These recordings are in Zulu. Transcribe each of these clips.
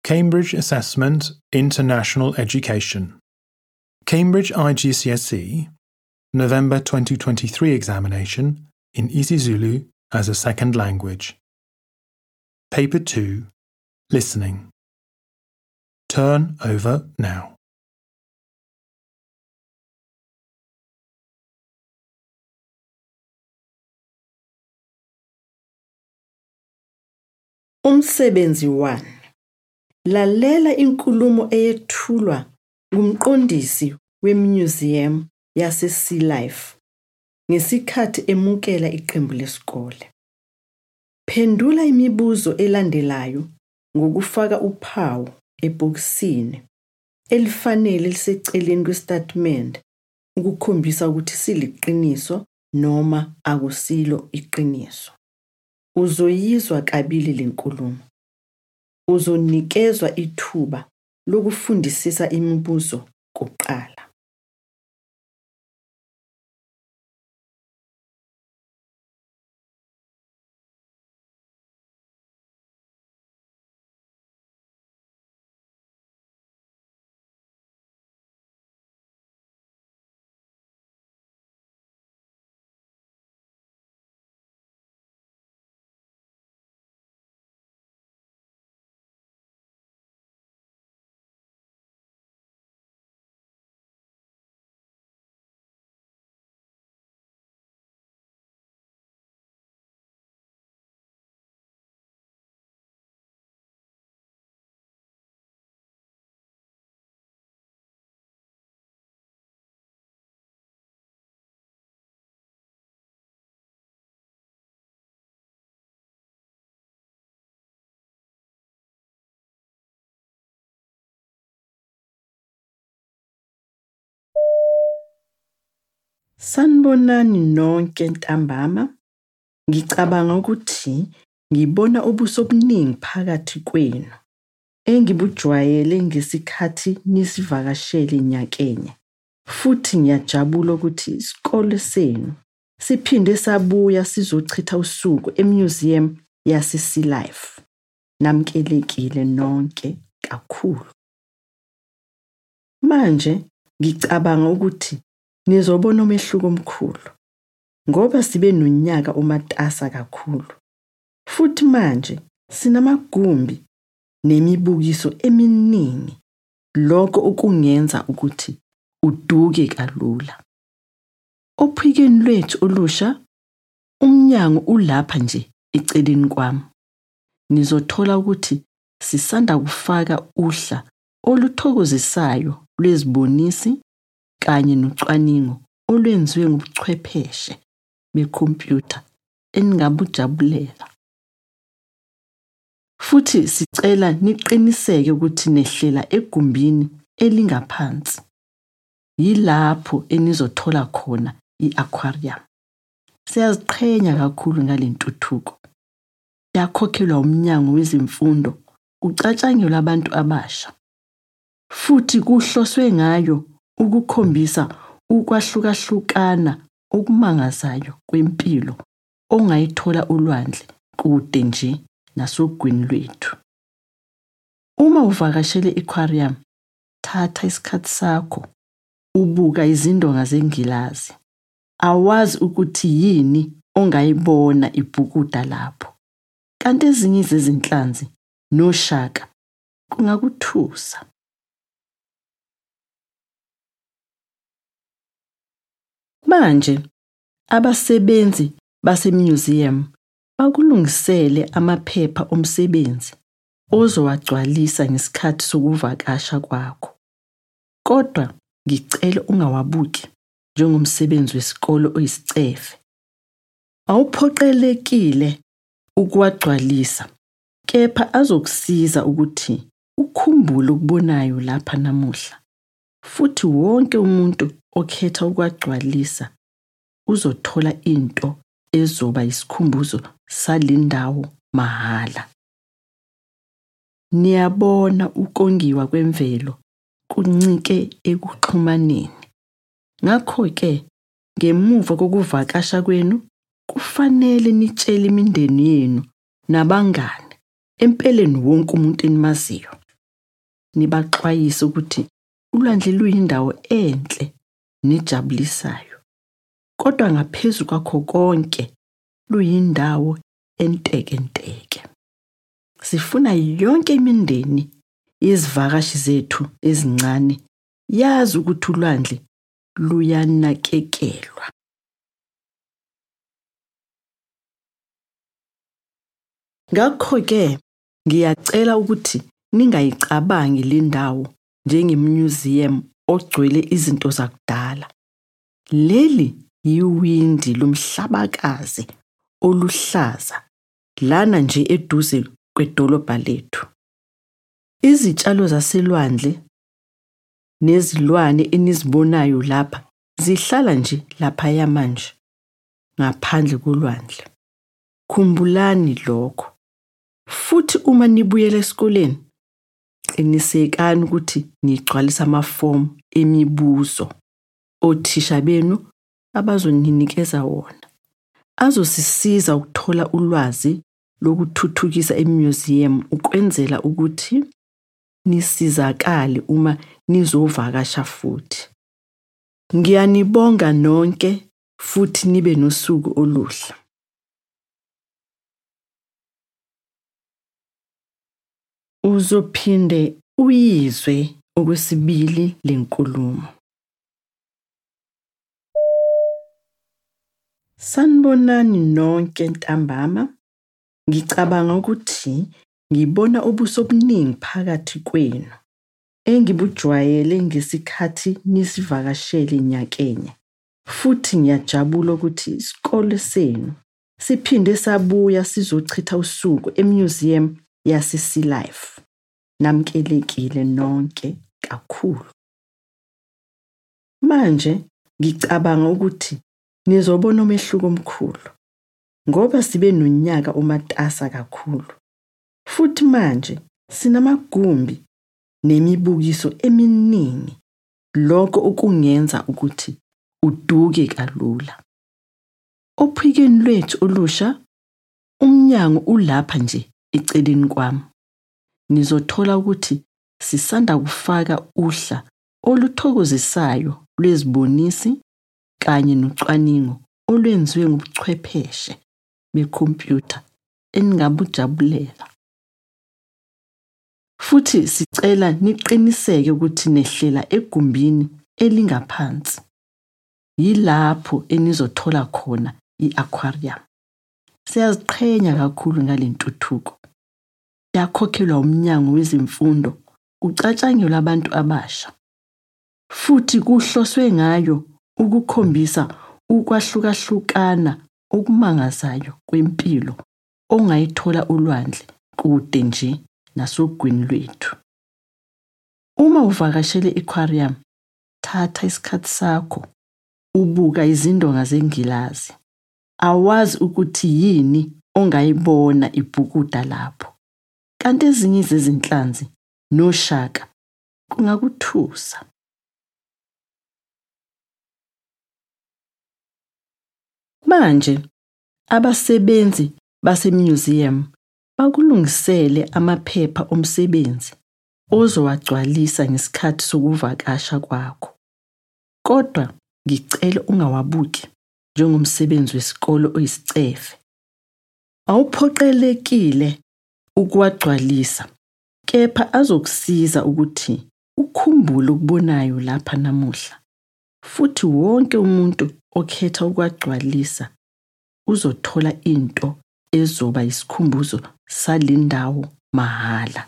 Cambridge Assessment International Education. Cambridge IGCSE, November 2023 examination in isiZulu as a second language. Paper 2, Listening. Turn over now. Umsebenzi 1. Lalela inkulumo eyethulwa ngumqondisi weMuseum yaseSea Life ngesikhathi emukela iqembu lesikole. Phendula imibuzo elandelayo ngokufaka uphawu ebhokisini elifanele liseceleni kwesitatimende ukukhombisa ukuthi siliqiniso noma akusilo iqiniso. Uzoyizwa kabili lenkulumo. Uzonikezwa ithuba lokufundisisa imibuzo kuqala. Sanibonani nonke ntambama. Ngicabanga ukuthi ngibona ubuso obuningi phakathi kwenu engibujwayele ngesikhathi nisivakashele nyakenye. Futhi ngiyajabula ukuthi isikole senu siphinde sabuya sizochitha usuku eMuseum yaseSea Life. Namkelekile nonke kakhulu. Manje ngicabanga ukuthi nizobona umehluko omkhulu ngoba sibe nonyaka omatasa kakhulu. Futhi manje sinamagumbi nemibukiso eminingi, lokho okungenza ukuthi uduke kalula. Ophikeni lwethu olusha, umnyango ulapha nje eceleni kwami. Nizothola ukuthi sisanda kufaka uhla oluthokozisayo lwezibonisi kanye nocwaningo olwenziwe ngobuchwepheshe bekhompyutha eningabujabulela. Futhi sicela niqiniseke ukuthi nehlela egumbini elingaphansi. Yilapho enizothola khona i-aquarium. Siyaziqhenya kakhulu ngalentuthuko. Yakhokhelwa umnyango wezemfundo, kucatshangelwa abantu abasha. Futhi kuhloswe ngayo ukukhombisa ukwahlukahlukana okumangazayo kwempilo ongayithola ulwandle kude nje nasogwini lwethu. Uma uvakashele i-aquarium, thatha isikhathi sakho ubuka izindonga zengilazi. Awazi ukuthi yini ongayibona ibhukuda lapho. Kanti ezinye zezinhlanzi noshaka kungakuthusa. Manje abasebenzi basemuseum bakulungisele amaphepha omsebenzi ozowagcwalisa ngesikhathi sokuvakasha kwakho. Kodwa ngicela ungawabuki njengomsebenzi wesikole oyisicefe. Awuphoqelekile ukuwagcwalisa, kepha azokusiza ukuthi ukhumbule ukubonayo lapha namuhla. Futhi wonke umuntu okhetha ukuwagcwalisa uzothola into ezoba isikhumbuzo salendawo mahala. Niyabona ukongiwa kwemvelo kuncike ekuxhumaneni. Ngakho-ke, ngemuva kokuvakasha kwenu, kufanele nitshele imindeni yenu nabangane, empeleni wonke umuntu enimaziyo, nibaxwayise ukuthi ulwandle luyindawo enhle nejabulisayo. Kodwa ngaphezulu kwakho konke luyindawo entekenteke. Sifuna yonke imindeni yezivakashi zethu ezincane yazi ukuthi ulwandle luyanakekelwa. Ngakho-ke ngiyacela ukuthi ningayicabangi le ndawo njengemuseum ogcwele izinto zakudala. Leli yiwindi lomhlabakazi oluhlaza lana nje eduze kwedolobha lethu. Izitshalo zaselwandle nezilwane enizibonayo lapha zihlala nje laphaya manje ngaphandle kolwandle. Khumbulani lokho. Futhi uma nibuyela esikoleni, qinisekani ukuthi nigcwalisa amafomu emibuzo othisha benu abazoninikeza wona. Azosisiza ukuthola ulwazi lokuthuthukisa emuseum ukwenzela ukuthi nisizakale uma nizovakasha futhi. Ngiyanibonga nonke futhi nibe nosuku oluhle. Uzophinde uyizwe okwesibili lenkulumo. Sanibonani nonke ntambama. Ngicabanga ukuthi ngibona ubuso obuningi phakathi kwenu engibujwayele ngesikhathi nisivakashele nyakenye. Futhi ngiyajabula ukuthi isikole senu siphinde sabuya sizochitha usuku emuseum yaseSea Life. Namkelekile nonke kakhulu. Manje ngicabanga ukuthi nizobona umehluko omkhulu ngoba sibe nonyaka omatasa kakhulu. Futhi manje sinamagumbi nemibukiso eminingi, lokho okungenza ukuthi uduke kalula. Ophikeni lwethu olusha, umnyango ulapha nje eceleni kwami. Nizothola ukuthi sisanda kufaka uhla oluthokozisayo lwezibonisi kanye nocwaningo olwenziwe ngobuchwepheshe bekhompyutha eningabujabulela. Futhi sicela niqiniseke ukuthi nehlela egumbini elingaphansi. Yilapho enizothola khona i-aquarium. Siyaziqhenya kakhulu ngale ntuthuko. Yakhokhelwa umnyango wezemfundo, ucatshangelwa abantu abasha. Futhi kuhloswe ngayo ukukhombisa ukwahlukahlukana okumangazayo kwempilo ongayithola ulwandle kude nje nasogwini lwethu. Uma uvakashele i-aquarium, thatha isikhathi sakho ubuka izindonga zengilazi. Awazi ukuthi yini ongayibona ibhukuda lapho. Kanti ezinye zezinhlanzi noshaka kungakuthusa. Manje abasebenzi basemuseum bakulungisele amaphepha omsebenzi ozowagcwalisa ngesikhathi sokuvakasha kwakho. Kodwa ngicela ungawabuki njengomsebenzi wesikole oyisicefe. Awuphoqelekile ukuwagcwalisa, kepha azokusiza ukuthi ukhumbule ukubonayo lapha namuhla. Futhi wonke umuntu okhetha ukuwagcwalisa uzothola into ezoba isikhumbuzo salendawo mahala.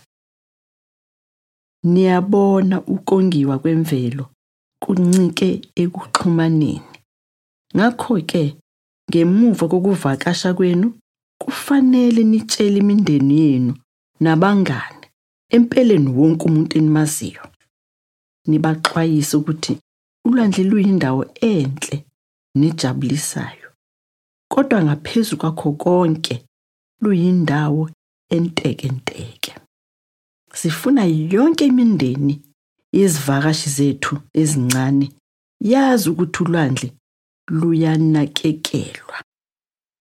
Niyabona ukongiwa kwemvelo kuncike ekuxhumaneni. Ngakho-ke, ngemuva kokuvakasha kwenu, kufanele nitshele imindeni yenu nabangane, empeleni wonke umuntu enimaziyo. Nibaxwayise ukuthi ulwandle luyindawo enhle nejabulisayo. Kodwa ngaphezulu kwakho konke luyindawo entekenteke. Sifuna yonke imindeni yezivakashi zethu ezincane yazi ukuthi ulwandle luyanakekelwa.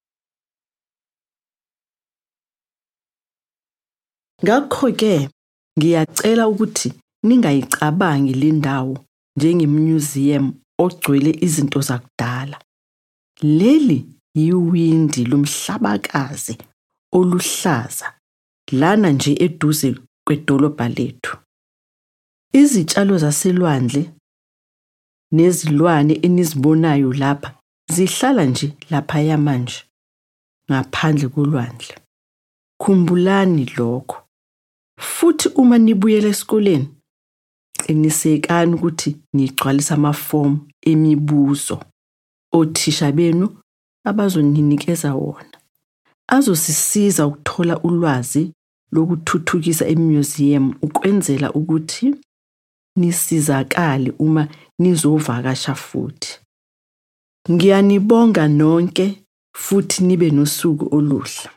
Ngakho-ke Ngiyacela ukuthi ningayicabangi le ndawo njengemuseum ogcwele izinto zakudala. Leli yiwindi lomhlabakazi oluhlaza lana nje eduze kwedolobha lethu. Izitshalo zaselwandle nezilwane enizibonayo lapha zihlala nje laphaya manje ngaphandle kolwandle. Khumbulani lokho. Futhi uma nibuyela esikoleni, qinisekani ukuthi nigcwalisa amafomu emibuzo othisha benu abazoninikeza wona. Azosisiza ukuthola ulwazi lokuthuthukisa emuseum ukwenzela ukuthi nisizakale uma nizovakasha futhi. Ngiyanibonga nonke futhi nibe nosuku oluhle.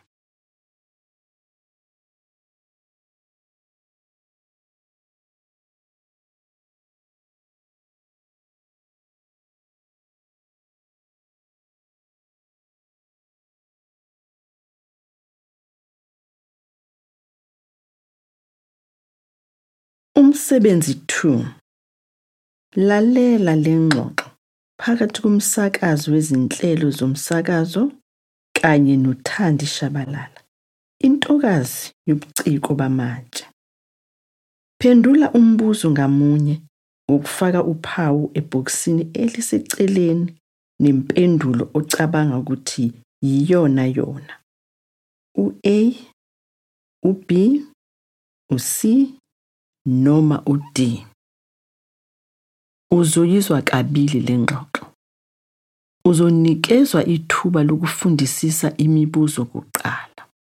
Umsebenzi 2. Lalela le ngxoxo phakathi komsakazi wezinhlelo zomsakazo kanye noThandi Shabalala, intokazi yobuciko bamatshe. Phendula umbuzo ngamunye ngokufaka uphawu ebhokisini eliseceleni nempendulo ocabanga ukuthi yiyona yona. U-A, u-B, u-C noma u-D. Uzoyizwa kabili le ngxoxo. Uzonikezwa ithuba lokufundisisa imibuzo kuqala.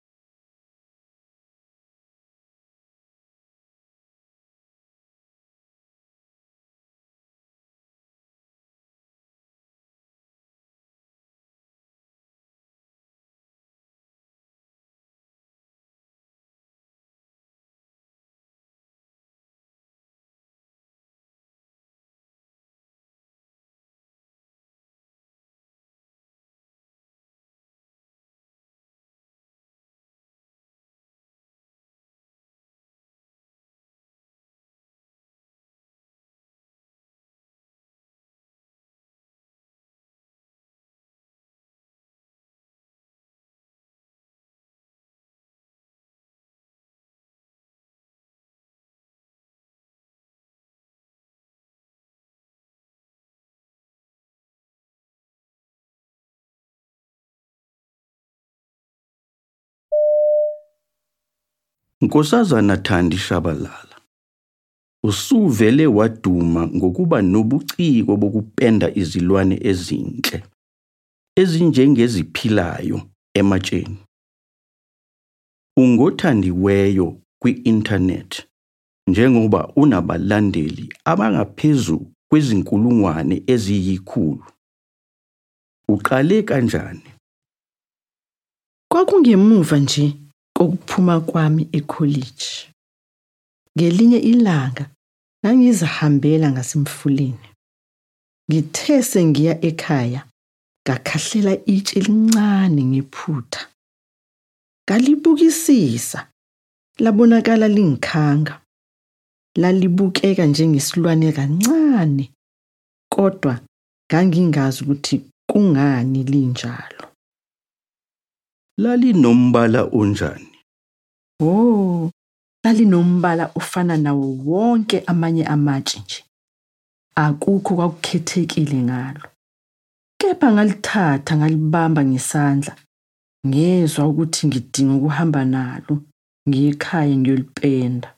Nkosazana Thandi Shabalala, usuvele waduma ngokuba nobuciko bokupenda izilwane ezinhle ezinjengeziphilayo ematsheni. Ungothandiweyo kwi-internet njengoba unabalandeli abangaphezu kwezinkulungwane eziyikhulu. Uqale kanjani? Kwakungemuva nje kokuphuma kwami ekholeji. Ngelinye ilanga ngangizihambela ngasemfuleni. Ngithe sengiya ekhaya ngakhahlela itshe elincane ngephutha. Ngalibukisisa, labonakala lingikhanga. Lalibukeka njengesilwane kancane, kodwa ngangingazi ukuthi kungani linjalo. Lalinombala onjani? Oh, lalinombala ofana nawo wonke amanye amatshe nje. Akukho kwakukhethekile ngalo. Kepha ngalithatha ngalibamba ngesandla. Ngezwa ukuthi ngidinga ukuhamba nalo ngiye ekhaya ngiyolipenda.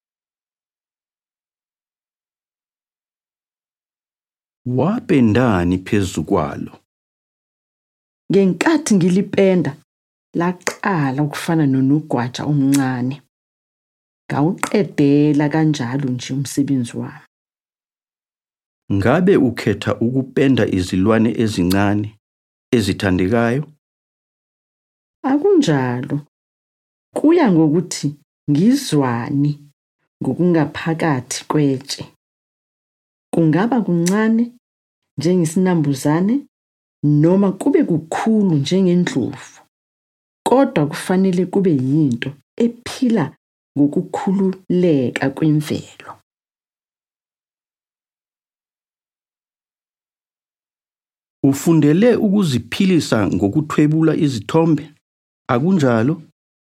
Wapendani phezu kwalo? Ngenkathi ngilipenda, laqala ukufana nonogwaja omncane. Ngawuqedela kanjalo nje umsebenzi wami. Ngabe ukhetha ukupenda izilwane ezincane ezithandekayo? Akunjalo. Kuya ngokuthi ngizwani ngokungaphakathi kwetshe. Kungaba kuncane njengesinambuzane noma kube kukhulu njengendlovu. Kodwa kufanele kube yinto ephila ngokukhululeka kwemvelo. Ufundele ukuziphilisa ngokuthwebula izithombe? Akunjalo?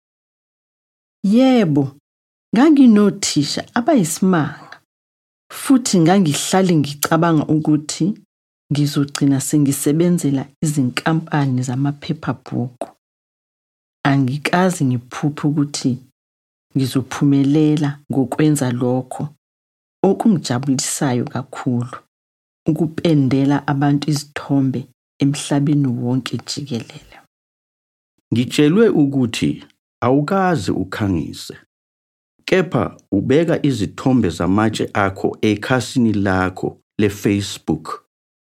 Yebo, nganginothisha abayisimanga, futhi ngangihlale ngicabanga ukuthi ngizogcina sengisebenzela izinkampani zamaphephabhuku. Angikaze ngiphuphe ukuthi ngizophumelela ngokwenza lokho okungijabulisayo kakhulu, ukupendela abantu izithombe emhlabeni wonke jikelele. Ngitshelwe ukuthi awukaze ukhangise, kepha ubeka izithombe zamatshe akho ekhasini lakho leFacebook.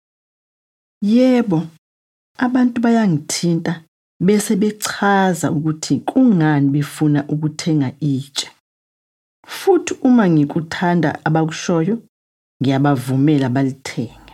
Yebo, abantu bayangithinta bese bechaza ukuthi kungani befuna ukuthenga itshe. Futhi uma ngikuthanda abakushoyo, ngiyabavumela balithenge.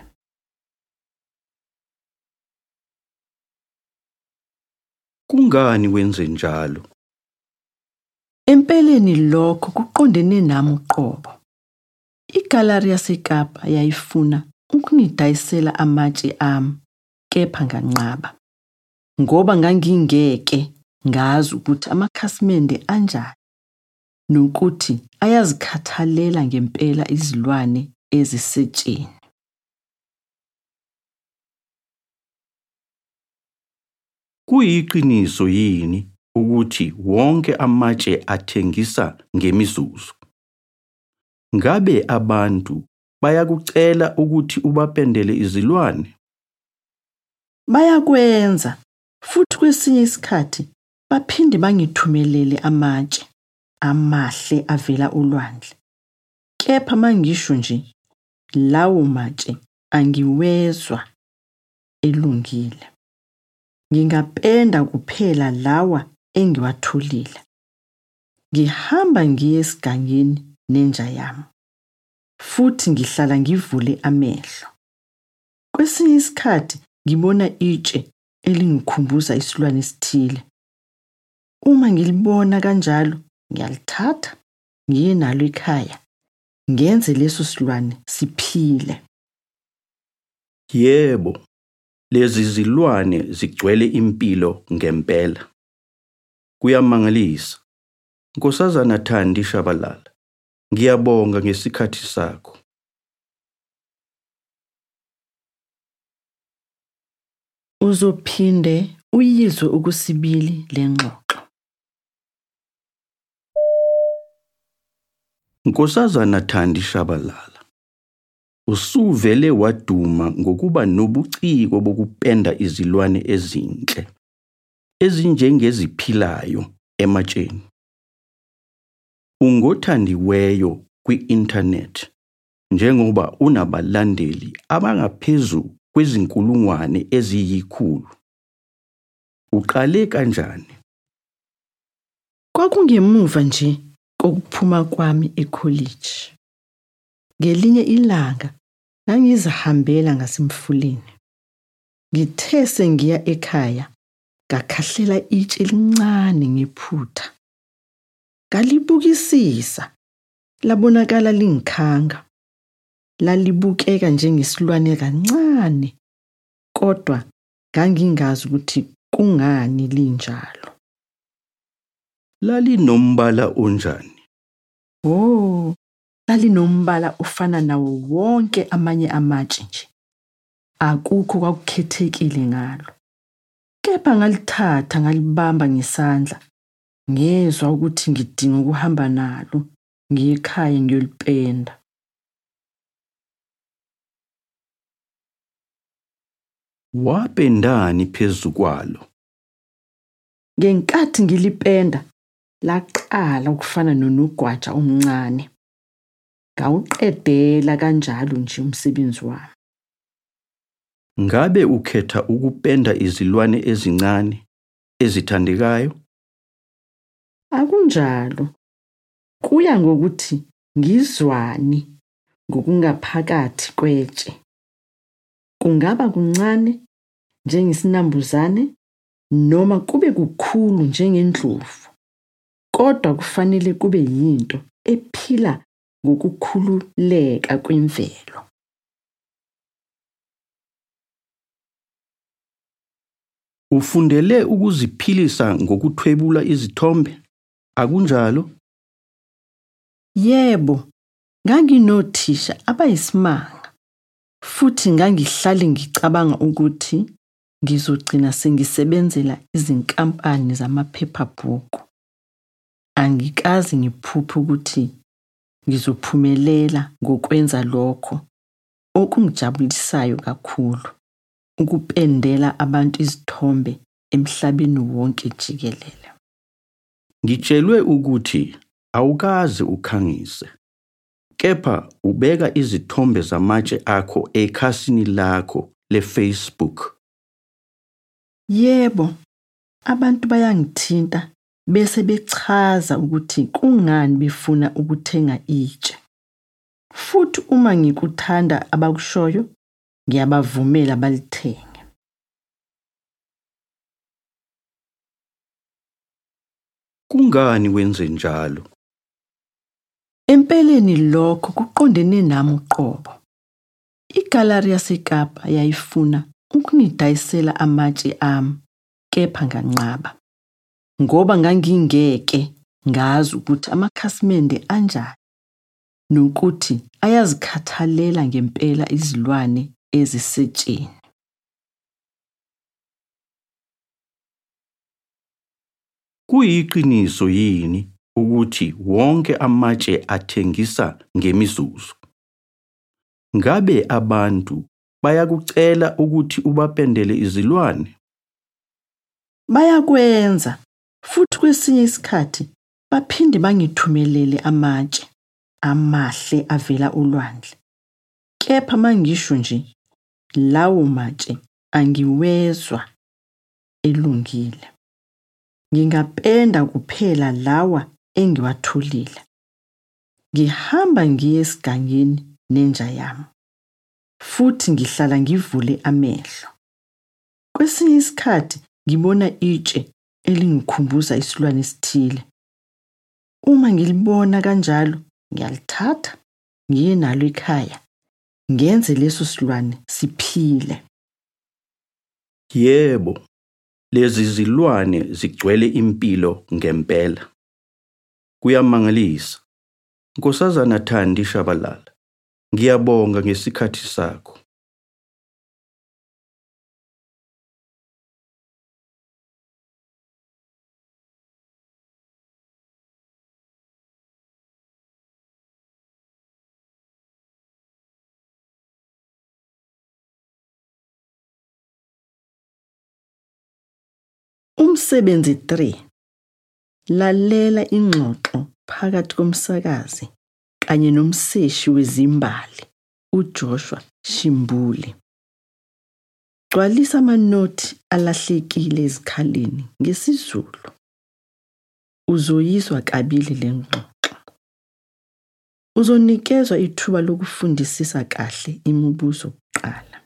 Kungani wenze njalo? Empeleni lokho kuqondene nami uqobo. Igalari yaseKapa yayifuna ukungidayisela amatshe ami, kepha nganqaba. Ngoba ngangingeke ngazi ukuthi amakhasimende anjani, nokuthi ayazikhathalela ngempela izilwane ezisetsheni. Kuyiqiniso yini ukuthi wonke amatshe athengisa ngemizuzu? Ngabe abantu bayakucela ukuthi ubapendele izilwane? Bayakwenza, futhi kwesinye isikhathi baphinde bangithumelele amatshe amahle avela olwandle. Kepha mangisho nje, lawo matshe angiwezwa elungile. Ngingapenda kuphela lawa engiwatholile. Ngihamba ngiye esigangeni nenja yami, futhi ngihlala ngivule amehlo. Kwesinye isikhathi ngibona itshe elingikhumbuza isilwane esithile. Uma ngilibona kanjalo, ngiyalithatha ngiye nalo ekhaya, ngenze leso silwane siphile. Yebo, lezi zilwane zigcwele impilo ngempela. Kuyamangalisa. Nkosazana Thandi Shabalala, ngiyabonga ngesikhathi sakho. Uzophinde uyizwe okusibili lengxoxo. Nkosazana Thandi Shabalala, usuvele waduma ngokuba nobuciko bokupenda izilwane ezinhle, ezinjengeziphilayo ematsheni. Ungothandiweyo kwi-internet njengoba unabalandeli abangaphezu kwezinkulungwane eziyikhulu. Uqale kanjani? Kwakungemuva nje kokuphuma kwami ekholeji. Ngelinye ilanga ngangizihambela ngasemfuleni. Ngithe sengiya ekhaya, ngakhahlela itshe elincane ngephutha. Ngalibukisisa, labonakala lingikhanga. Lalibukeka njengesilwane kancane, kodwa ngangingazi ukuthi kungani linjalo. Lalinombala onjani? Oh, lalinombala ofana nawo wonke amanye amatshe nje. Akukho kwakukhethekile ngalo. Kepha ngalithatha ngalibamba ngesandla. Ngezwa ukuthi ngidinga ukuhamba nalo ngiye ekhaya ngiyolipenda. Wapendani phezu kwalo? Ngenkathi ngilipenda, laqala ukufana nonogwaja omncane. Ngawuqedela kanjalo nje umsebenzi wami. Ngabe ukhetha ukupenda izilwane ezincane ezithandekayo? Akunjalo. Kuya ngokuthi ngizwani ngokungaphakathi kwetshe. Kungaba kuncane njengesinambuzane noma kube kukhulu njengendlovu. kodwa kufanele kube yinto ephila ngokukhululeka kwemvelo. Ufundele ukuziphilisa ngokuthwebula izithombe? Akunjalo? Yebo, nganginothisha abayisimanga, futhi ngangihlale ngicabanga ukuthi ngizogcina sengisebenzela izinkampani zamaphephabhuku. Angikaze ngiphuphe ukuthi ngizophumelela ngokwenza lokho okungijabulisayo kakhulu, ukupendela abantu izithombe emhlabeni wonke jikelele. Ngitshelwe ukuthi awukaze ukhangise, kepha ubeka izithombe zamatshe akho ekhasini lakho leFacebook. Yebo, abantu bayangithinta bese bechaza ukuthi kungani befuna ukuthenga itshe. Futhi uma ngikuthanda abakushoyo, ngiyabavumela balithenge. Kungani wenze njalo? Empeleni lokho kuqondene nami uqobo. Igalari yaseKapa yayifuna ukungidayisela amatshe ami, kepha nganqaba. Ngoba ngangingeke ngazi ukuthi amakhasimende anjani, nokuthi ayazikhathalela ngempela izilwane ezisetsheni. Kuyiqiniso yini ukuthi wonke amatshe athengisa ngemizuzu? Ngabe abantu bayakucela ukuthi ubapendele izilwane? Bayakwenza, futhi kwesinye isikhathi baphinde bangithumelele amatshe amahle avela olwandle. Kepha mangisho nje, lawo matshe angiwezwa elungile. Ngingapenda kuphela lawa engiwatholile. Ngihamba ngiye esigangeni nenja yami, futhi ngihlala ngivule amehlo. Kwesinye isikhathi ngibona itshe elingikhumbuza isilwane esithile. Uma ngilibona kanjalo, ngiyalithatha ngiye nalo ekhaya, ngenze leso silwane siphile. Yebo, lezi zilwane zigcwele impilo ngempela. Kuyamangalisa. Nkosazana Thandi Shabalala, ngiyabonga ngesikhathi sakho. Umsebenzi 3. Lalela ingxoxo phakathi komsakazi kanye nomseshi wezimbali uJoshua Shimbuli. Gcwalisa amanothi alahlekile ezikhaleni ngesiZulu. Uzoyizwa kabili le ngxoxo. Uzonikezwa ithuba lokufundisisa kahle imibuzo kuqala.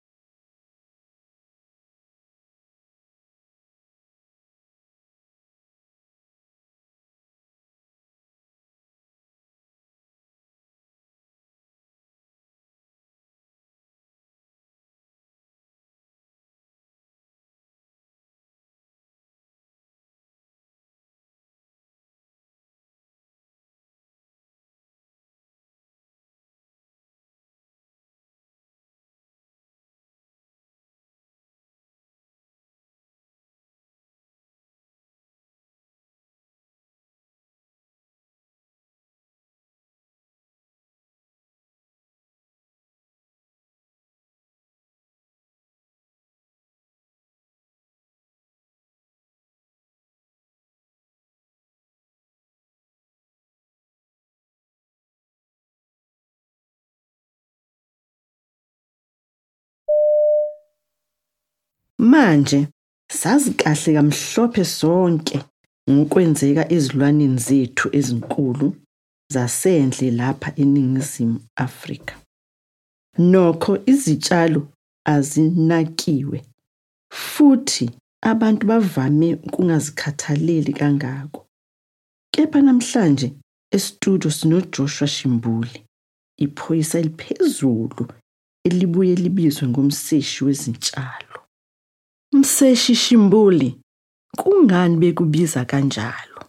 Manje sazi kahle kamhlophe sonke ngokwenzeka ezilwaneni zethu ezinkulu zasendle lapha eNingizimu Afrika. Nokho izitshalo azinakiwe, futhi abantu bavame ukungazikhathaleli kangako. Kepha namhlanje estudio sinoJoshua Shimbuli, iphoyisa eliphezulu elibuye libizwe ngomseshi wezitshalo. Mseshi Shimbuli, kungani bekubiza kanjalo?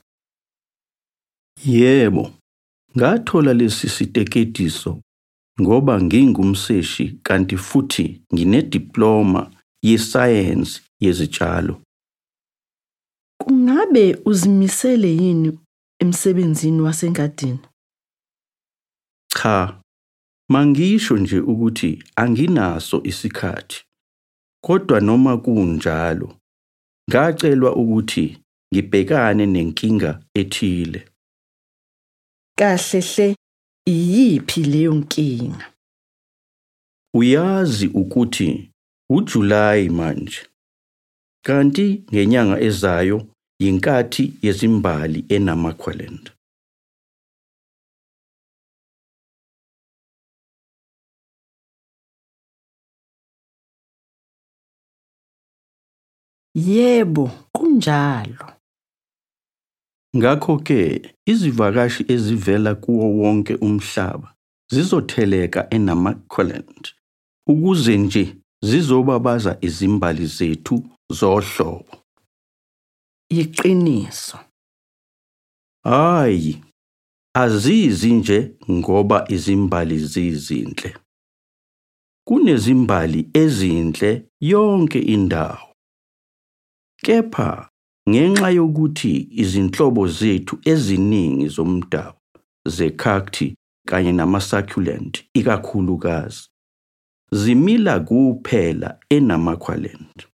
Yebo, ngathola lesi siteketiso ngoba ngingumseshi kanti futhi nginediploma yesayensi yezitshalo. Kungabe uzimisele yini emsebenzini wasengadini? Cha, mangisho nje ukuthi anginaso isikhathi. Kodwa noma kunjalo, ngacelwa ukuthi ngibhekane nenkinga ethile. Kahle hle, iyiphi leyo nkinga? Uyazi ukuthi uJulayi manje, kanti ngenyanga ezayo yinkathi yezimbali eNamaqualand. Yebo, kunjalo. Ngakho-ke izivakashi ezivela kuwo wonke umhlaba zizotheleka eNamaqualand ukuze nje zizobabaza izimbali zethu zohlobo. Iqiniso. Hayi, azizi nje ngoba izimbali zizinhle. Kunezimbali ezinhle yonke indawo. Kepha ngenxa yokuthi izinhlobo zethu eziningi zomdabu ze-cacti kanye nama-succulent ikakhulukazi zimila kuphela eNamaqualand.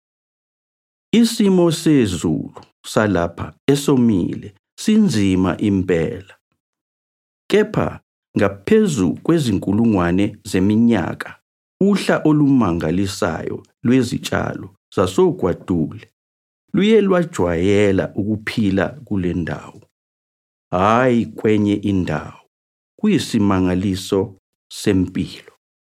Isimo sezulu salapha esomile sinzima impela. Kepha ngaphezu kwezinkulungwane zeminyaka uhla olumangalisayo lwezitshalo zasogwadule luye lwajwayela ukuphila kule ndawo, hayi kwenye indawo. Kuyisimangaliso sempilo.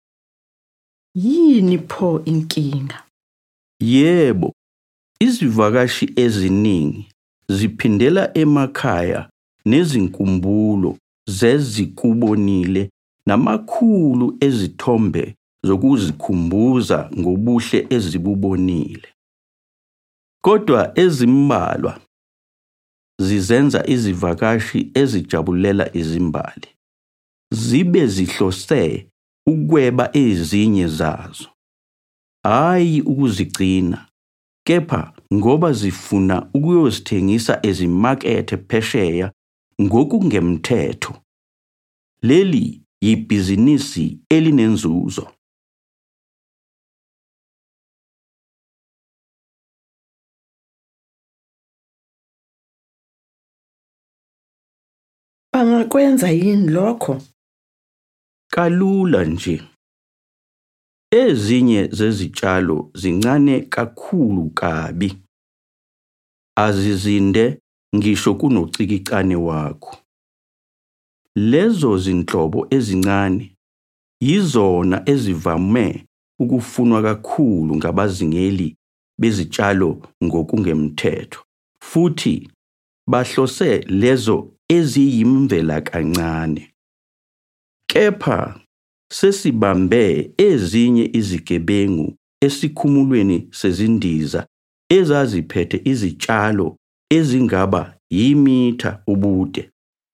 Yini pho inkinga? Yebo, izivakashi eziningi ziphindela emakhaya nezinkumbulo zezikubonile namakhulu ezithombe zokuzikhumbuza ngobuhle ezibubonile. Kodwa ezimbalwa zizenza izivakashi ezijabulela izimbali zibe zihlose ukweba ezinye zazo, hayi ukuzigcina, kepha ngoba zifuna ukuyozithengisa ezimakethe phesheya ngokungemthetho. Leli yibhizinisi elinenzuzo. Bangakwenza yini lokho? Kalula nje. Ezinye zezitshalo zincane kakhulu kabi. Azizinde ngisho kunocikicane wakho. Lezo zinhlobo ezincane yizona ezivame ukufunwa kakhulu ngabazingeli bezitshalo ngokungemthetho, futhi bahlose lezo eziyimvela kancane. Kepha sesibambe ezinye izigebengu esikhumulweni sezindiza ezaziphethe izitshalo ezingaba yimitha ubude.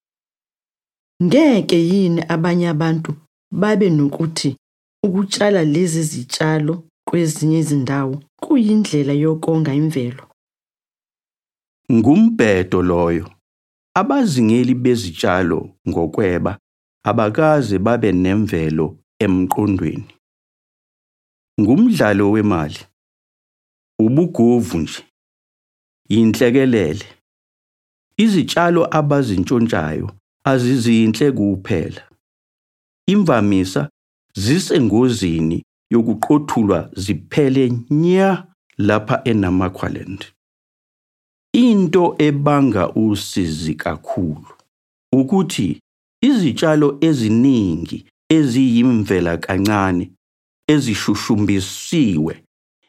Ngeke yini abanye abantu babe nokuthi ukutshala lezi zitshalo kwezinye izindawo kuyindlela yokonga imvelo? Ngumbhedo loyo. Abazingeli bezitshalo ngokweba abakaze babe nemvelo emqondweni. Ngumdlalo wemali. Ubugovu nje. Yinhlekelele. Izitshalo abazintshontshayo azizinhle kuphela. Imvamisa zisengozini yokuqothulwa ziphele nya lapha eNamaqualand. Into ebanga usizi kakhulu ukuthi izitshalo eziningi eziyimvela kancane ezishushumbisiwe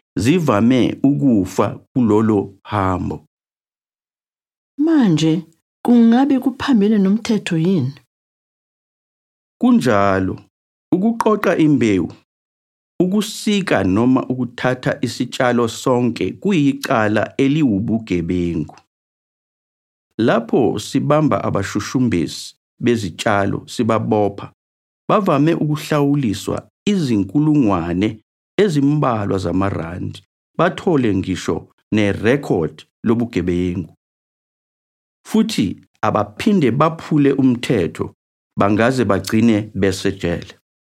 zivame ukufa kulolo hambo. Manje Kungabe kuphambene nomthetho yini? Kunjalo, ukuqoqa imbewu, ukusika noma ukuthatha isitshalo sonke kuyicala eliwubugebengu. Lapho sibamba abashushumbisi bezitshalo sibabopha, bavame ukuhlawuliswa izinkulungwane ezimbalwa zamarandi, bathole ngisho nerekhodi lobugebengu. Futhi abaphinde baphule umthetho, bangaze bagcine besejele.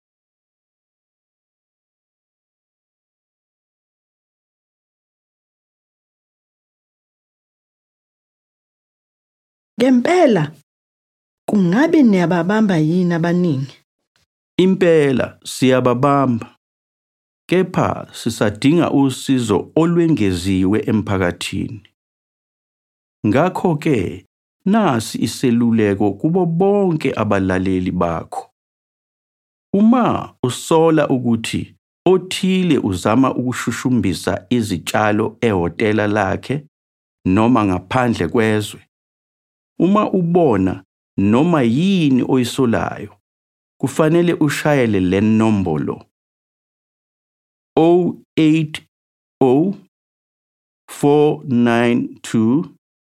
Ngempela, kungabe niyababamba yini abaningi? Impela siyababamba, kepha sisadinga usizo olwengeziwe emphakathini. Ngakho-ke, nasi iseluleko kubo bonke abalaleli bakho. Uma usola ukuthi othile uzama ukushushumbisa izitshalo ehhotela lakhe noma ngaphandle kwezwe, uma ubona noma yini oyisolayo, kufanele ushayele le nombolo 080 492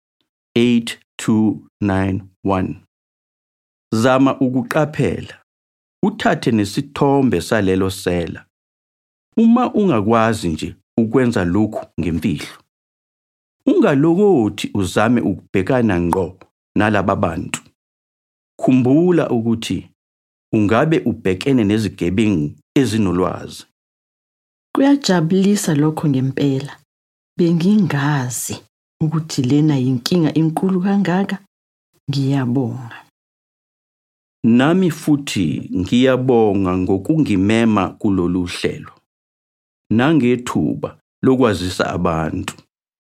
8291. Zama ukuqaphela, uthathe nesithombe salelo sela. Uma ungakwazi nje ukwenza lokhu ngemfihlo, ungalokothi uzame ukubhekana ngqo nalaba bantu. Khumbula ukuthi ungabe ubhekene nezigebengu ezinolwazi. Kuyajabulisa lokho ngempela. Bengingazi ukuthi lena yinkinga enkulu kangaka. Ngiyabonga. Nami futhi ngiyabonga ngokungimema kulolu hlelo, nangethuba lokwazisa abantu.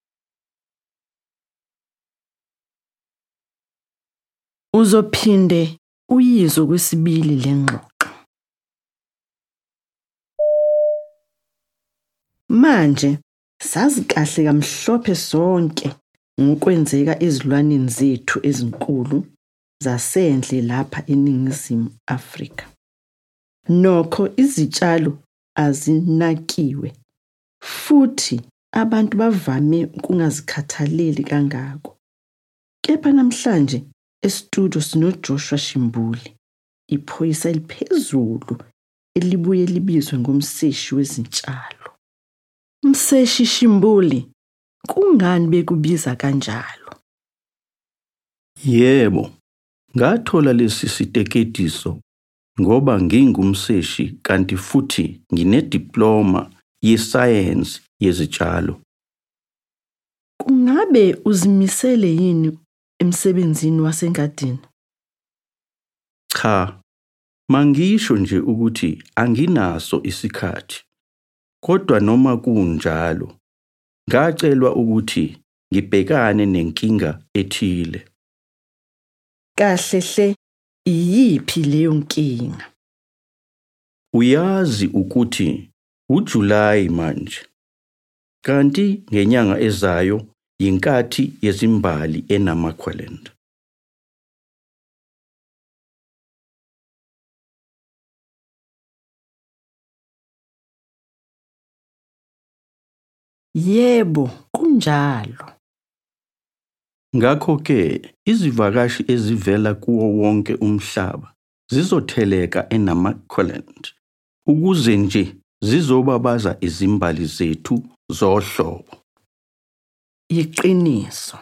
Uzophinde uyizwe kwesibili le ngxoxo. Manje sazi kahle kamhlophe sonke ngokwenzeka ezilwaneni zethu ezinkulu zasendle lapha eNingizimu Afrika. Nokho izitshalo azinakiwe futhi abantu bavame ukungazikhathaleli kangako. Kepha namhlanje estudio sinoJoshua Shimbuli, iphoyisa eliphezulu elibuye libizwe ngomseshi wezitshalo. Mseshi Shimbuli, kungani bekubiza kanjalo? Yebo, ngathola lesi siteketiso ngoba ngingumseshi kanti futhi nginediploma yesayensi yezitshalo. Kungabe uzimisele yini emsebenzini wasengadini? Cha, mangisho nje ukuthi anginaso isikhathi. Kodwa noma kunjalo, ngacelwa ukuthi ngibhekane nenkinga ethile. Kahle hle, iyiphi leyo nkinga? Uyazi ukuthi uJulayi manje, kanti ngenyanga ezayo yinkathi yezimbali eNamaqualand. Yebo, kunjalo. Ngakho-ke, izivakashi ezivela kuwo wonke umhlaba zizotheleka eNamaqualand ukuze nje zizobabaza izimbali zethu zohlobo. Iqiniso.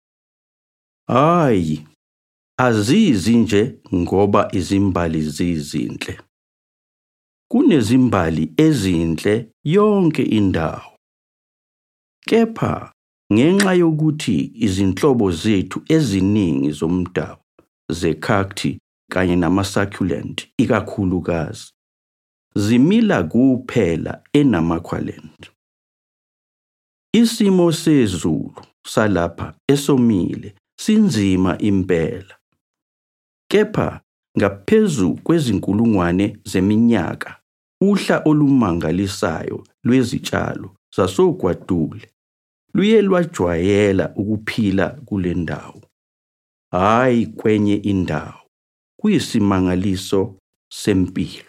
Hayi, azizi nje ngoba izimbali zizinhle. Kunezimbali ezinhle yonke indawo. Kepha ngenxa yokuthi izinhlobo zethu eziningi zomdabu ze-cacti kanye nama-succulent ikakhulukazi zimila kuphela eNamaqualand. Isimo sezulu salapha esomile sinzima impela. Kepha ngaphezu kwezinkulungwane zeminyaka, uhla olumangalisayo lwezitshalo zasogwadule luye lwajwayela ukuphila kule ndawo. hayi kwenye indawo. Kuyisimangaliso sempilo.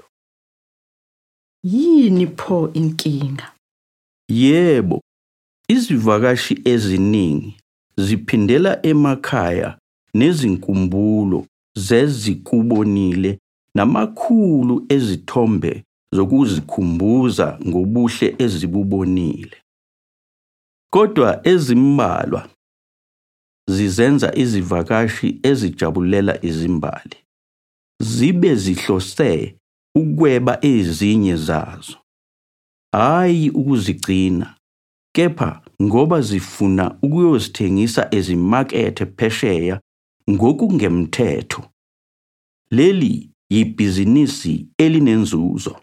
Yini pho inkinga? Yebo, izivakashi eziningi ziphindela emakhaya nezinkumbulo zezikubonile namakhulu ezithombe zokuzikhumbuza ngobuhle ezibubonile. Kodwa ezimbalwa zizenza izivakashi ezijabulela izimbali zibe zihlose ukweba ezinye zazo, hayi ukuzigcina, kepha ngoba zifuna ukuyozithengisa ezimakethe phesheya ngokungemthetho. Leli yibhizinisi elinenzuzo.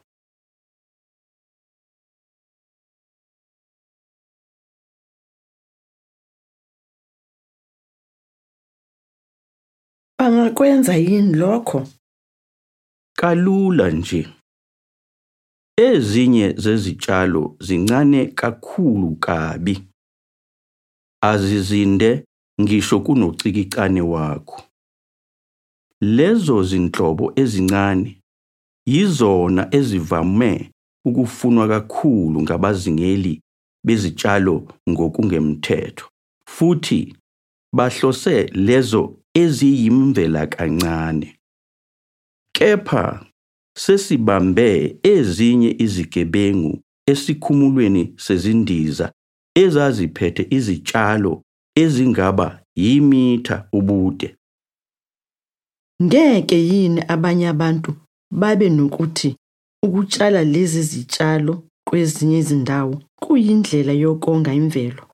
Bangakwenza yini lokho? Kalula nje. Ezinye zezitshalo zincane kakhulu kabi. Azizinde ngisho kunocikicane wakho. Lezo zinhlobo ezincane yizona ezivame ukufunwa kakhulu ngabazingeli bezitshalo ngokungemthetho, futhi bahlose lezo eziyimvela kancane. Kepha sesibambe ezinye izigebengu esikhumulweni sezindiza ezaziphethe izitshalo ezingaba yimitha ubude. Ngeke yini abanye abantu babe nokuthi ukutshala lezi zitshalo kwezinye izindawo kuyindlela yokonga imvelo?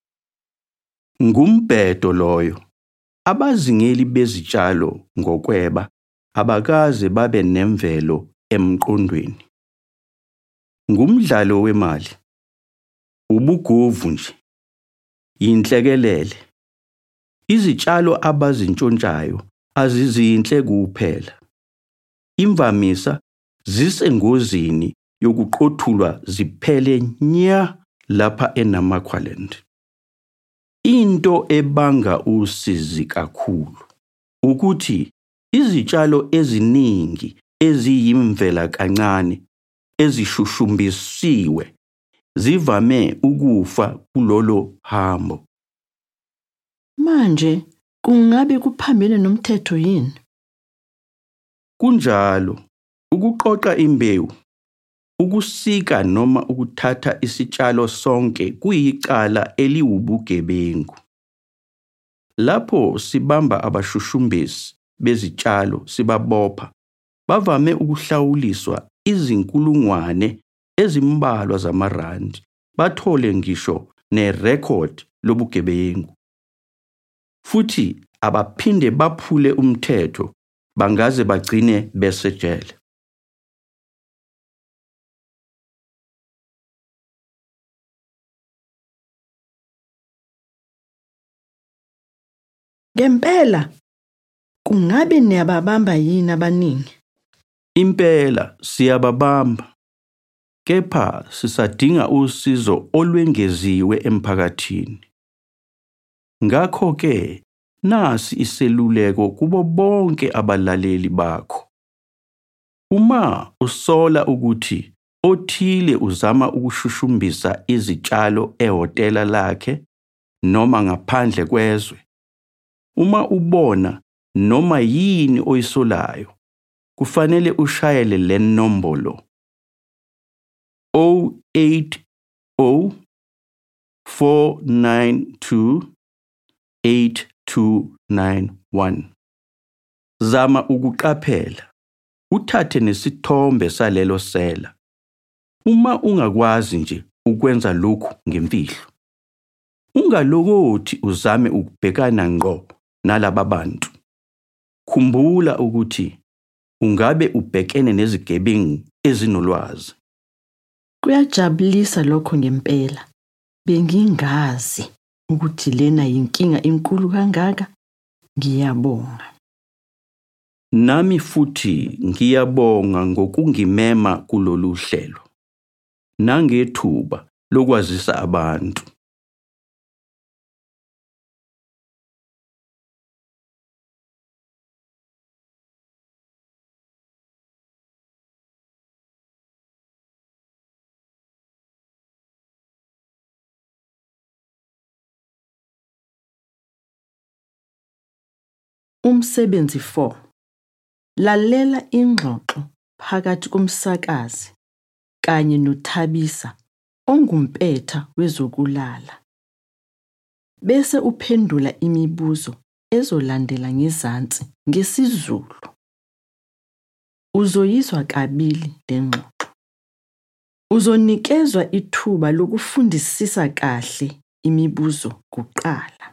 Ngumbhedo loyo. Abazingeli bezitshalo ngokweba abakaze babe nemvelo emqondweni. Ngumdlalo wemali. Ubugovu nje. Yinhlekelele. Izitshalo abazintshontshayo azizinhle kuphela. Imvamisa zisengozini yokuqothulwa ziphele nya lapha eNamaqualand. Into ebanga usizi kakhulu ukuthi izitshalo eziningi eziyimvela kancane ezishushumbisiwe zivame ukufa kulolo hambo. Manje kungabe kuphambene nomthetho yini? Kunjalo, ukuqoqa imbewu, ukusika noma ukuthatha isitshalo sonke kuyicala eliwubugebengu. Lapho sibamba abashushumbisi bezitshalo sibabopha, bavame ukuhlawuliswa izinkulungwane ezimbalwa zamarandi, bathole ngisho nerekhodi lobugebengu. Futhi abaphinde baphule umthetho, bangaze bagcine besejele. Ngempela, kungabe niyababamba yini abaningi? Impela siyababamba, kepha sisadinga usizo olwengeziwe emphakathini. Ngakho-ke, nasi iseluleko kubo bonke abalaleli bakho. Uma usola ukuthi othile uzama ukushushumbisa izitshalo ehhotela lakhe noma ngaphandle kwezwe, uma ubona noma yini oyisolayo, kufanele ushayele le nombolo 080 492 8291. Zama ukuqaphela, uthathe nesithombe salelo sela. Uma ungakwazi nje ukwenza lokhu ngemfihlo, ungalokothi uzame ukubhekana ngqo nalaba bantu. Khumbula ukuthi ungabe ubhekene nezigebengu ezinolwazi. Kuyajabulisa lokho ngempela. Bengingazi ukuthi lena yinkinga enkulu kangaka. Ngiyabonga. Nami futhi ngiyabonga ngokungimema kulolu hlelo nangethuba lokwazisa abantu. Umsebenzi 4. Lalela ingxoxo phakathi komsakazi kanye noThabisa ongumpetha wezokulala. Bese uphendula imibuzo ezolandela ngezansi ngesiZulu. Uzoyizwa kabili le ngxoxo. Uzonikezwa ithuba lokufundisisa kahle imibuzo kuqala.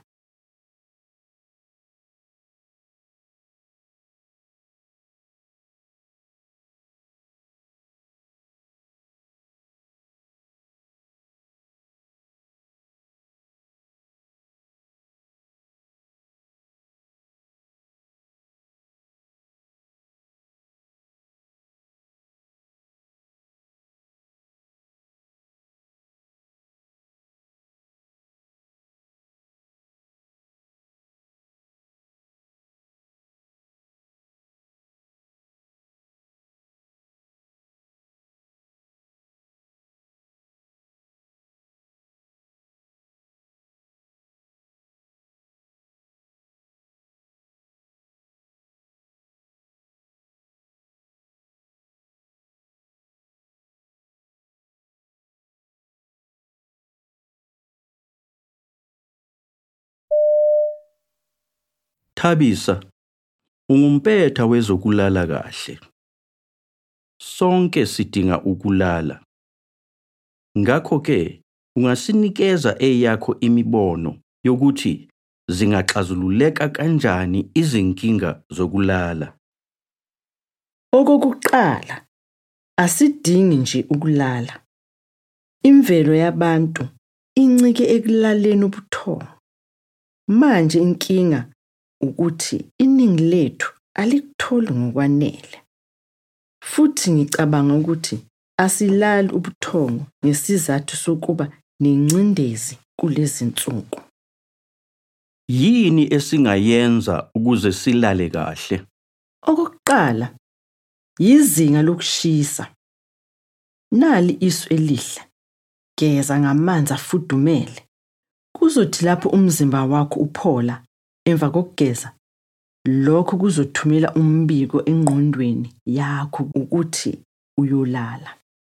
Thabisa, ungumpetha wezokulala kahle. Sonke sidinga ukulala. Ngakho-ke, ungasinikeza eyakho imibono yokuthi zingaxazululeka kanjani izinkinga zokulala. Okokuqala, asidingi nje ukulala. Imvelo yabantu incike ekulaleni ubuthongo. Manje inkinga ukuthi iningi lethu alikutholi ngokwanele. Futhi ngicabanga ukuthi asilali ubuthongo ngesizathu sokuba nencindezi kulezi nsuku. Yini esingayenza ukuze silale kahle? Okokuqala, yizinga lokushisa. Nali isu elihle. Geza ngamanzi afudumele. Kuzothi lapho umzimba wakho uphola emva kokugeza, lokho kuzothumela umbiko engqondweni yakho ukuthi uyolala.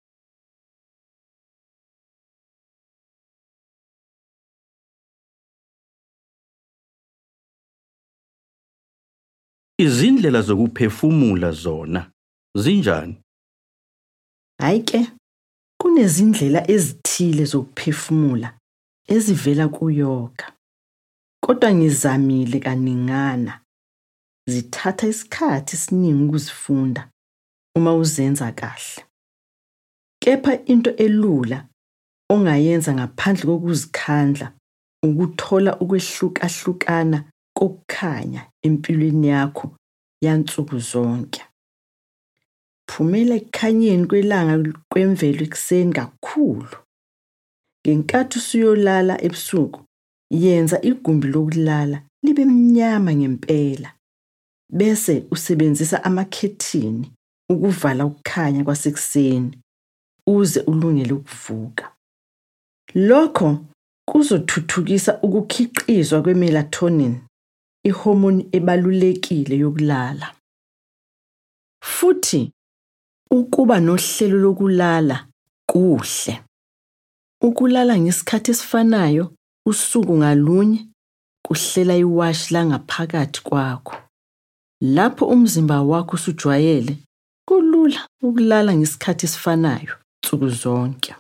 Izindlela zokuphefumula zona zinjani? Hayi ke, kunezindlela ezithile zokuphefumula ezivela kuyoga. Kodwa ngizamile kaningana. Zithatha isikhathi esiningi ukuzifunda uma uzenza kahle. Kepha into elula ongayenza ngaphandle kokuzikhandla ukuthola ukwehlukahlukana kokukhanya empilweni yakho yansuku zonke. Phumela ekukhanyeni kwelanga kwemvelo ekuseni kakhulu. Ngenkathi usuyolala ebusuku, yenza igumbi lokulala libe mnyama ngempela. Bese usebenzisa amakhethini ukuvala ukukhanya kwasekuseni uze ulungele ukuvuka. Lokho kuzothuthukisa ukukhiqizwa kwe-melatonin, ihormone ebalulekile yokulala. Futhi ukuba nohlelo lokulala kuhle. Ukulala ngesikhathi esifanayo usuku ngalunye kuhlela iwashi langaphakathi kwakho. Lapho umzimba wakho usujwayele, kulula ukulala ngesikhathi esifanayo nsuku zonke.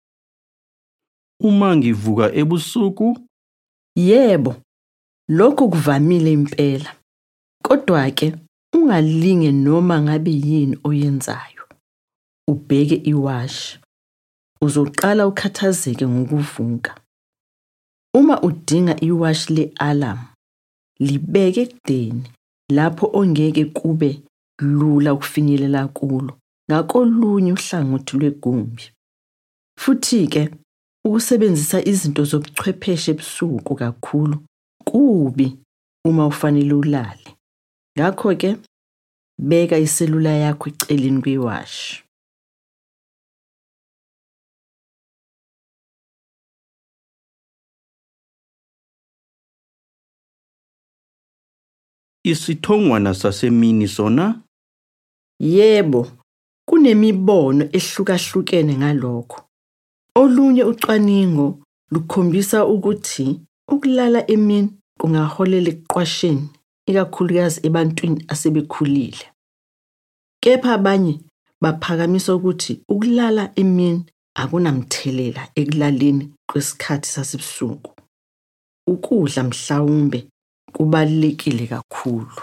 Uma ngivuka ebusuku? Yebo, lokho kuvamile impela. Kodwa-ke, ungalinge noma ngabe yini oyenzayo. Ubheke iwashi. Uzoqala ukhathazeke ngokuvuka. Uma udinga iwashi le-alarm, libeke ekudeni lapho ongeke kube lula ukufinyelela kulo ngakolunye uhlangothi lwegumbi. Futhi-ke, ukusebenzisa izinto zobuchwepheshe ebusuku kakhulu kubi uma ufanele ulale. Ngakho-ke, beka iselula yakho eceleni kwewashi. Isithongwana sasemini sona Yebo, kunemibono ehlukahlukene ngalokho. Olunye ucwaningo lukhombisa ukuthi ukulala emini kungaholela ekuqwasheni, ikakhulukazi ebantwini asebekhulile. Kepha abanye baphakamisa ukuthi ukulala emini akunamthelela ekulaleni kwesikhathi sasebusuku. Ukudla mhlawumbe kubalulekile kakhulu.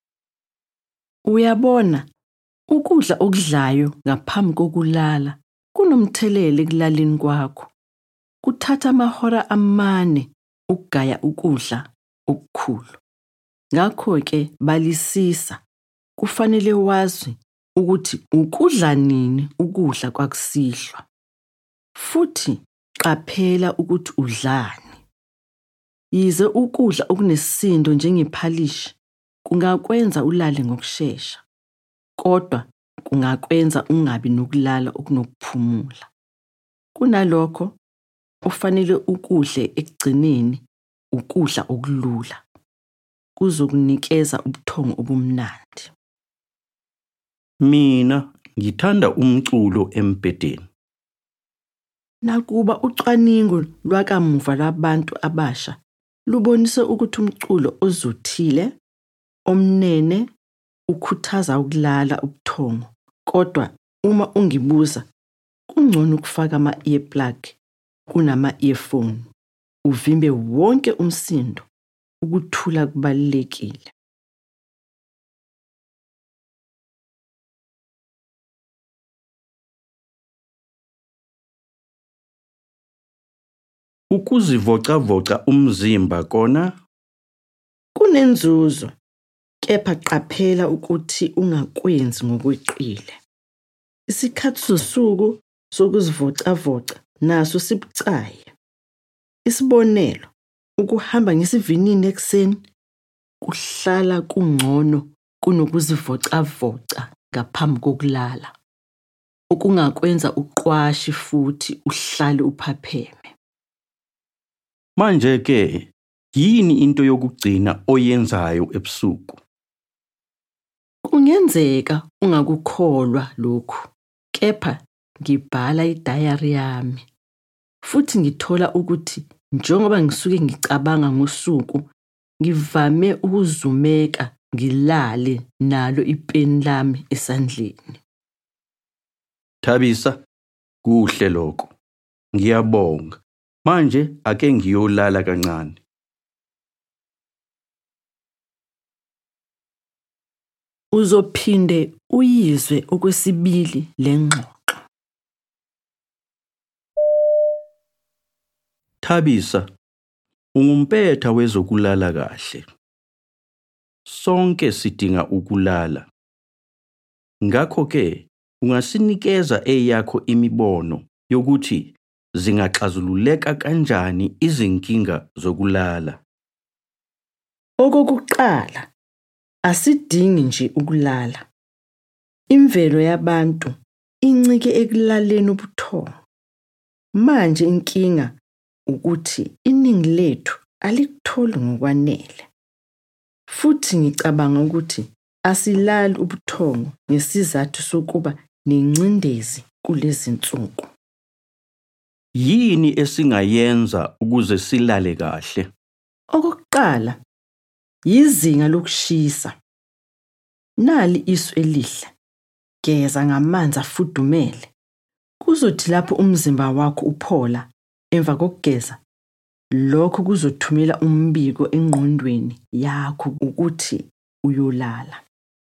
Uyabona, ukudla okudlayo ngaphambi kokulala kunomthelela ekulaleni kwakho. Kuthatha amahora 4 ukugaya ukudla okukhulu. Ngakho-ke balisisa, kufanele wazi ukuthi ukudla nini ukudla kwakusihlwa. Futhi qaphela ukuthi udlani. Yize ukudla okunesisindo njengephalishi kungakwenza ulale ngokusheshsha, kodwa kungakwenza ungabi nokulala okunokuphumula. Kunalokho, ufanele ukudle ekugcineni ukudla okulula. Kuzokunikeza ubuthongo obumnandi. mina ngithanda umculo embhedeni. Nakuba ucwaningo lwakamuva lwabantu abasha lubonise ukuthi umculo ozuthile, omnene, ukhuthaza ukulala ubuthongo. Kodwa uma ungibuza, kungcono ukufaka ama-earplug kunama-earphone. Uvimbe wonke umsindo. Ukuthula kubalulekile. Ukuzivocavoca umzimba kona Kunenzuzo, kepha qaphela ukuthi ungakwenzi ngokweqile. Isikhathi sosuku sokuzivocavoca naso sibucayi. Isibonelo, ukuhamba ngesivinini ekuseni kuhlala kungcono kunokuzivocavoca ngaphambi kokulala. Okungakwenza uqwashi futhi uhlale uphapheme. manje ke yini into yokugcina oyenzayo ebusuku? Kungenzeka ungakukholwa lokhu, kepha ngibhala idayari yami. Futhi ngithola ukuthi njengoba ngisuke ngicabanga ngosuku, ngivame ukuzumeka ngilale nalo ipeni lami esandleni. Thabisa, kuhle lokho. Ngiyabonga. Manje ake ngiyolala kancane. Uzophinde uyizwe okwesibili le ngxoxo. Thabisa, ungumpetha wezokulala kahle. Sonke sidinga ukulala. Ngakho ke, ungasinikeza eyakho imibono yokuthi zingaxazululeka kanjani izinkinga zokulala. Okokuqala, asidingi nje ukulala. Imvelo yabantu incike ekulaleni ubuthongo. Manje inkinga ukuthi iningi lethu alikutholi ngokwanele. Futhi ngicabanga ukuthi asilali ubuthongo ngesizathu sokuba nencindezi kulezi nsuku. Yini esingayenza ukuze silale kahle? Okokuqala, yizinga lokushisa. Nali isu elihle. Geza ngamanzi afudumele. Kuzothi lapho umzimba wakho uphola, emva kokugeza, lokho kuzothumela umbiko engqondweni yakho ukuthi uyolala.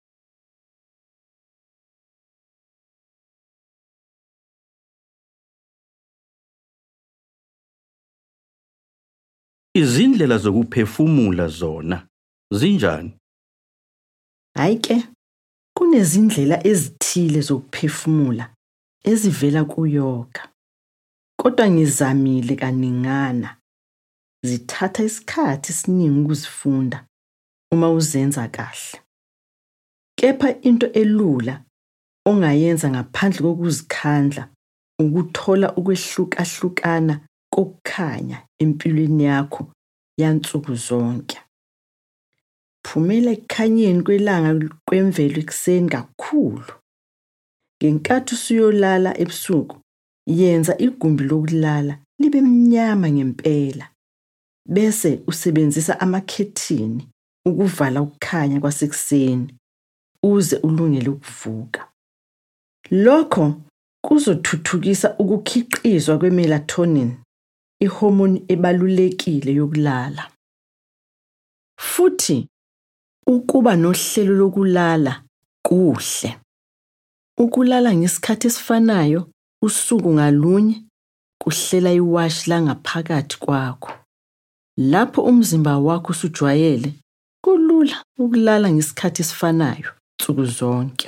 Izindlela zokuphefumula zona zinjani? Hayi ke, kunezindlela ezithile zokuphefumula ezivela kuyoga. Kodwa ngizamile kaningana. Zithatha isikhathi esiningi ukuzifunda uma uzenza kahle. Kepha into elula ongayenza ngaphandle kokuzikhandla ukuthola ukwehlukahlukana kokukhanya empilweni yakho yansuku zonke. Phumela ekukhanyeni kwelanga kwemvelo ekuseni kakhulu. Ngenkathi usuyolala ebusuku, yenza igumbi lokulala libe mnyama ngempela. Bese usebenzisa amakhethini ukuvala ukukhanya kwasekuseni uze ulungele ukuvuka. Lokho kuzothuthukisa ukukhiqizwa kwe-melatonin, ihormone ebalulekile yokulala. Futhi ukuba nohlelo lokulala kuhle. Ukulala ngesikhathi esifanayo usuku ngalunye kuhlela iwashi langaphakathi kwakho. Lapho umzimba wakho usujwayele, kulula ukulala ngesikhathi esifanayo nsuku zonke.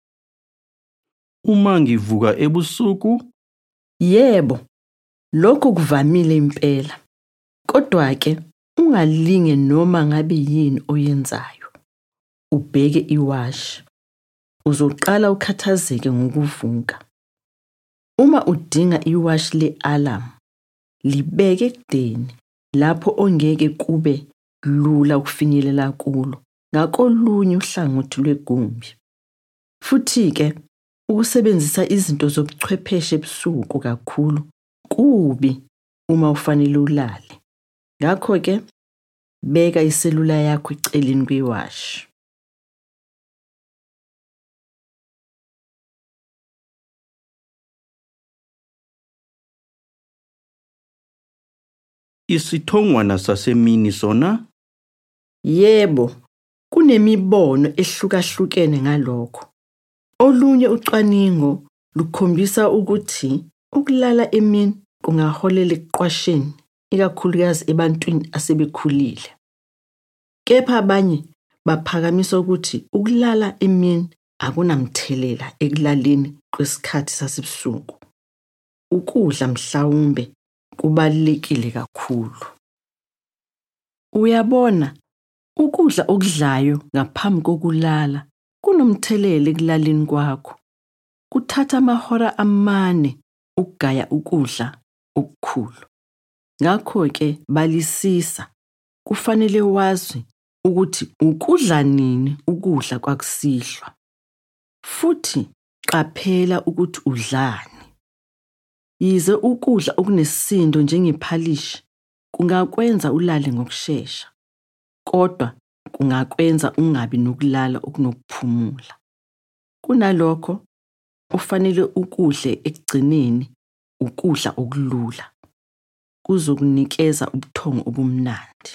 Uma ngivuka ebusuku, Yebo, lokhu kuvamile impela. Kodwa-ke ungalinge noma ngabe yini oyenzayo. Ubheke iwashi. Uzoqala ukhathazeke ngokuvuka. Uma udinga iwashi le-alarm, libeke ekudeni lapho ongeke kube lula ukufinyelela kulo ngakolunye uhlangothi lwegumbi. Futhi-ke ukusebenzisa izinto zobuchwepheshe ebusuku kakhulu kubi uma ufanele ulale. Ngakho-ke beka iselula yakho eceleni kwewashi. isithongwana sasemini sona, Yebo, kunemibono ehlukahlukene ngalokho. Olunye ucwaningo lukhombisa ukuthi ukulala emini kungaholela ekuqwasheni, ikakhulukazi ebantwini asebekhulile. Kepha abanye baphakamisa ukuthi ukulala emini akunamthelela ekulaleni kwesikhathi sasebusuku. Ukudla mhlawumbe kubalulekile kakhulu. Uyabona, ukudla okudlayo ngaphambi kokulala kunomthelela ekulaleni kwakho. Kuthatha amahora 4 ukugaya ukudla okukhulu. Ngakho-ke balisisa, kufanele wazi ukuthi ukudla nini ukudla kwakusihlwa. Futhi qaphela ukuthi udlani. Yize ukudla okunesisindo njengephalishi kungakwenza ulale ngokushesha, kodwa kungakwenza ungabi nokulala okunokuphumula. Kunalokho, ufanele ukudle ekugcineni ukudla okulula. Kuzokunikeza ubuthongo obumnandi.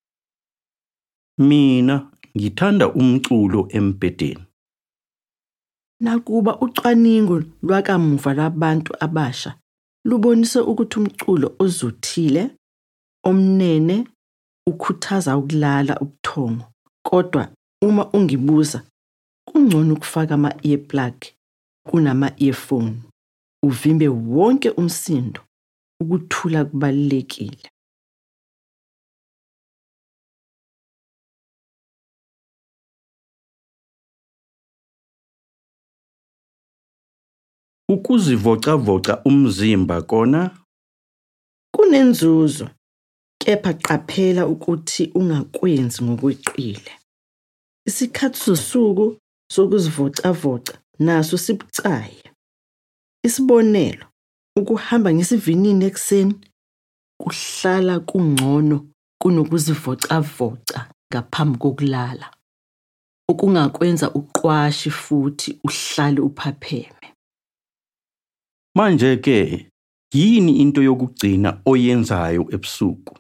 mina ngithanda umculo embhedeni. Nakuba ucwaningo lwakamuva lwabantu abasha lubonise ukuthi umculo ozuthile, omnene, ukhuthaza ukulala ubuthongo. Kodwa uma ungibuza, kungcono ukufaka ama-earplug kunama-earphone. Uvimbe wonke umsindo. Ukuthula kubalulekile. Ukuzivocavoca umzimba kona, Kunenzuzo, kepha qaphela ukuthi ungakwenzi ngokweqile. Isikhathi sosuku sokuzivocavoca naso sibucayi. Isibonelo, ukuhamba ngesivinini ekuseni kuhlala kungcono kunokuzivocavoca ngaphambi kokulala. Okungakwenza uqwashi futhi uhlale uphapheme. manje-ke yini into yokugcina oyenzayo ebusuku?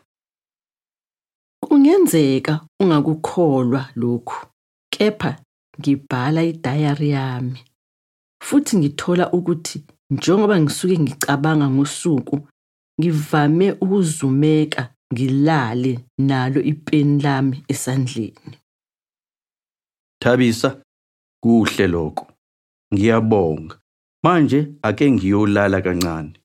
Kungenzeka ungakukholwa lokhu, kepha ngibhala idayari yami. Futhi ngithola ukuthi njengoba ngisuke ngicabanga ngosuku, ngivame ukuzumeka ngilale nalo ipeni lami esandleni. Thabisa, kuhle lokho. Ngiyabonga. Manje ake ngiyolala kancane.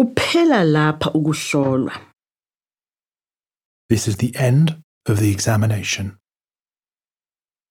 Kuphela lapha ukuhlolwa. This is the end of the examination.